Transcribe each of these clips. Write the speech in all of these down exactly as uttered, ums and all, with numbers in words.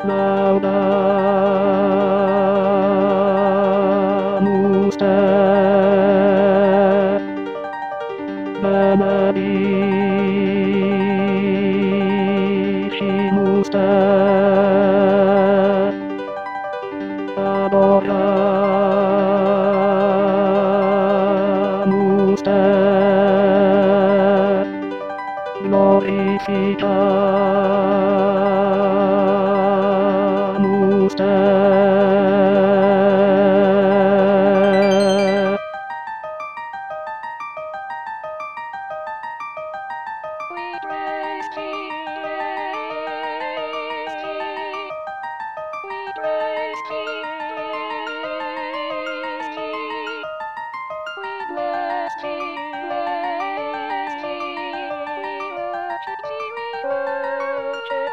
Laudamus te, benedicimus te, adoramus te, glorificamus te. We praise Thee, praise Thee. We praise Thee, praise Thee. We bless Thee, bless Thee. We worship Thee, we worship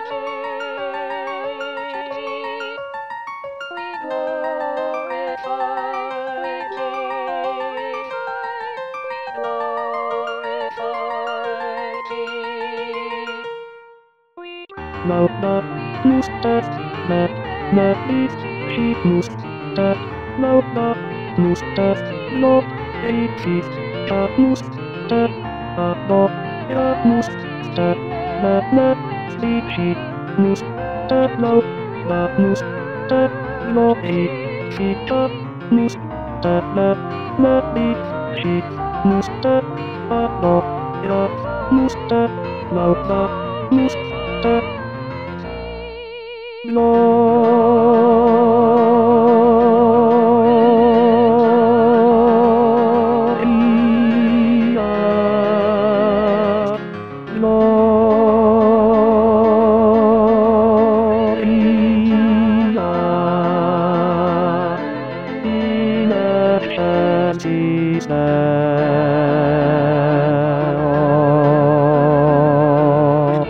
Thee. We glorify, we glorify, we glorify Thee. We Laudamus te, benedicimus te, laudamus te, glorificamus te, adoramus te, benedicimus te, laudamus te, glorificamus te, benedicimus te, adoramus te, laudamus te. Gloria, Gloria, in excelsis Deo.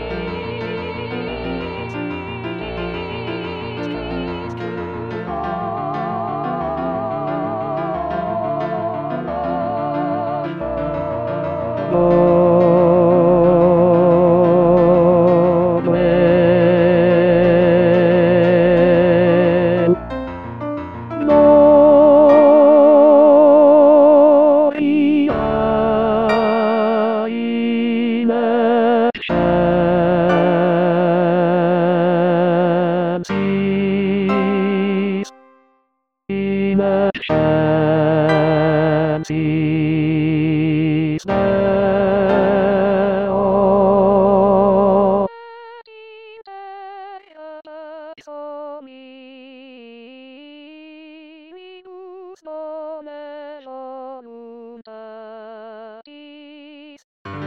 Gloria in excelsis, in excelsis Deo. Hominibus bone voluntatis.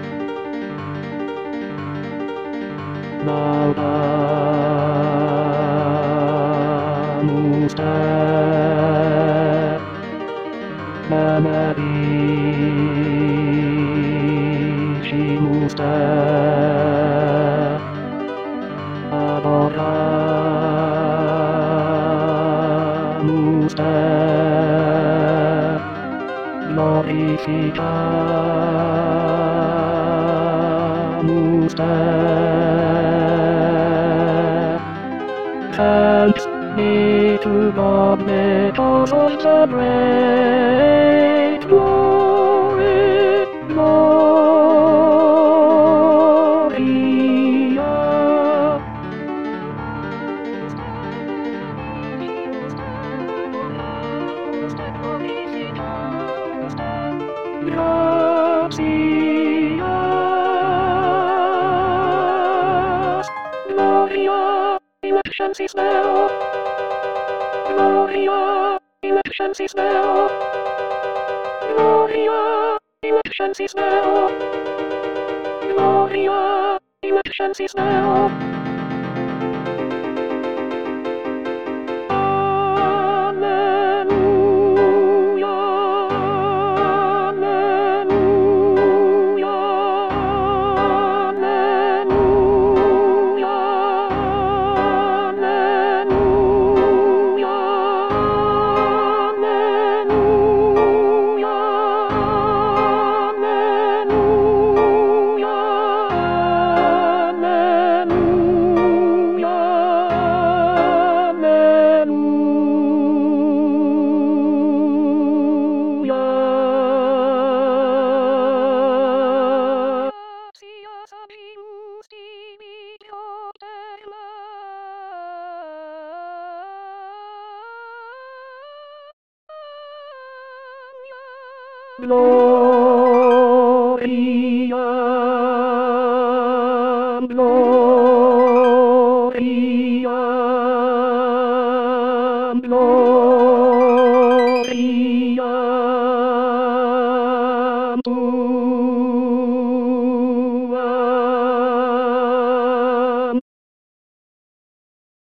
Laudamus te, benedicimus te, adoramus te, glorificamus te. Thanks be to God because of the great glory, Gloria. Gratias, Gloria in excelsis Deo. Gloria in excelsis Deo. Gloria in excelsis Deo. Gloria in excelsis Deo. Alleluia. Gloria, Gloria, Gloria.